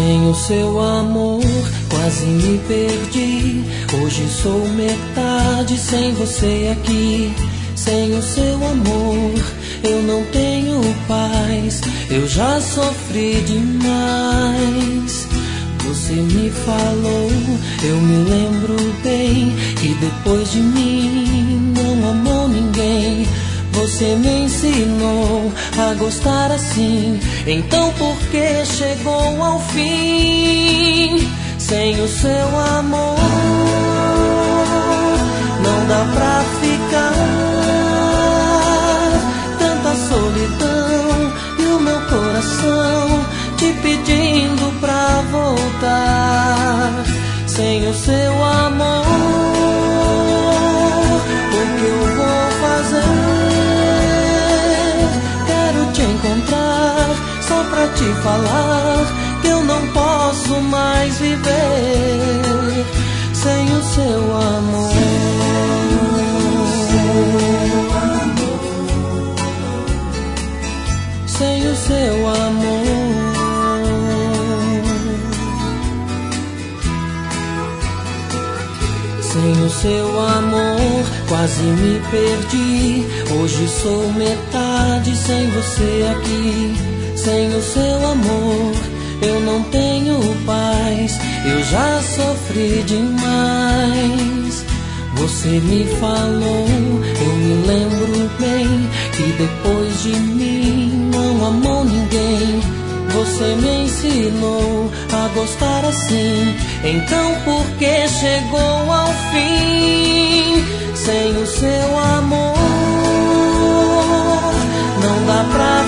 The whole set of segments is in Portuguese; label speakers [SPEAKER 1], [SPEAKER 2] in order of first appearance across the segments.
[SPEAKER 1] Sem o seu amor, quase me perdi. Hoje sou metade sem você aqui. Sem o seu amor, eu não tenho paz. Eu já sofri demais. Você me falou, eu me lembro bem, que depois de mim não amou ninguém. Você me ensinou a gostar assim, então por que chegou ao fim? Sem o seu amor não dá pra ficar. Tanta solidão e o meu coração te pedindo pra voltar. Sem o seu amor, o que eu vou fazer? Encontrar só pra te falar que eu não posso mais viver sem o seu amor. Sem o seu amor. Sem o seu amor, quase me perdi. Hoje sou metade sem você aqui. Sem o seu amor, eu não tenho paz. Eu já sofri demais. Você me falou, eu me lembro bem, que depois de mim não amou ninguém. Você me ensinou a gostar assim, então por que chegou ao fim? Sem o seu amor não dá pra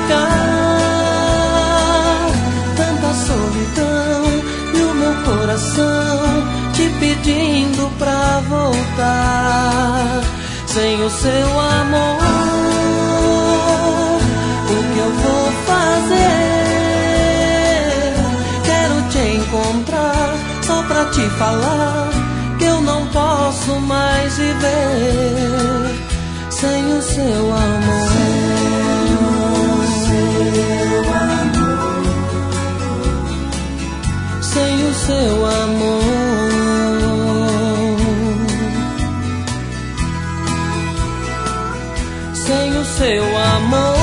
[SPEAKER 1] ficar. Tanta solidão e o meu coração te pedindo pra voltar. Sem o seu amor, o que eu vou fazer? Encontrar só pra te falar que eu não posso mais viver sem o seu amor. Sem o seu amor. Sem o seu amor.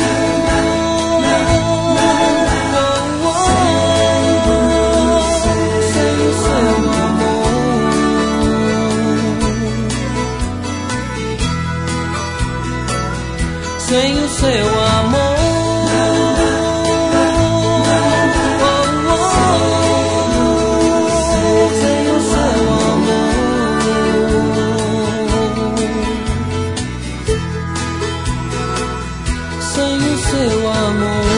[SPEAKER 1] Sem o seu amor, sem o seu amor, sem o seu amor.